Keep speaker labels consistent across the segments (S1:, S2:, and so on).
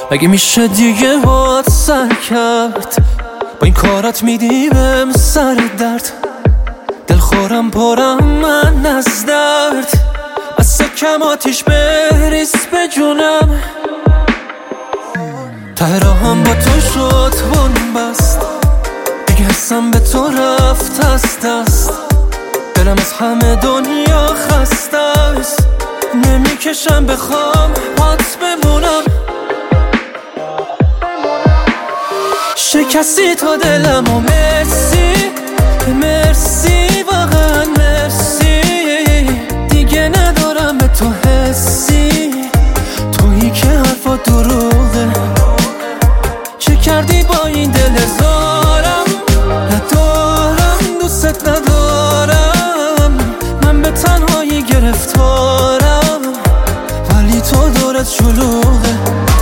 S1: اگه میشه دیگه باید سر کرد، با این کارات میدی بهم سر درد. دلخورم پرم من از درد، از سکم آتیش بریز به جونم. ته راهم با تو شد بنبست، دیگه حسم به تو رفت از دست. دلم از همه دنیا خسته است، نمیکشم بخوام پات بمونم. شکستی تا دلم و مرسی، مرسی واقعا مرسی. دیگه ندارم به تو حسی، تویی که حرفا دروغه. چه کردی با این دل زارم، ندارم دوست ندارم. من به تنهایی گرفتارم، ولی تو دورت شلوغه.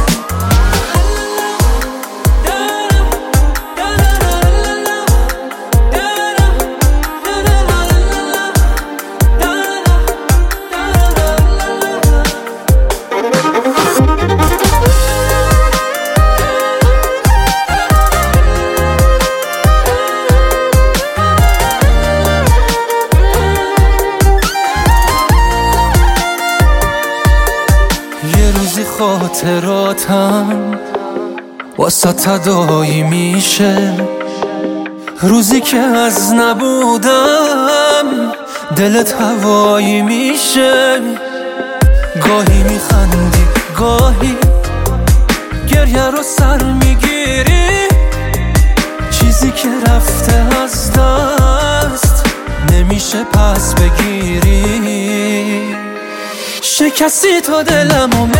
S1: خاطراتم واسه تدایی میشه، روزی که از نبودم دلت هوایی میشه. گاهی میخندی گاهی گریه رو سر میگیری، چیزی که رفته از دست نمیشه پس بگیری. شکستی تا دلم و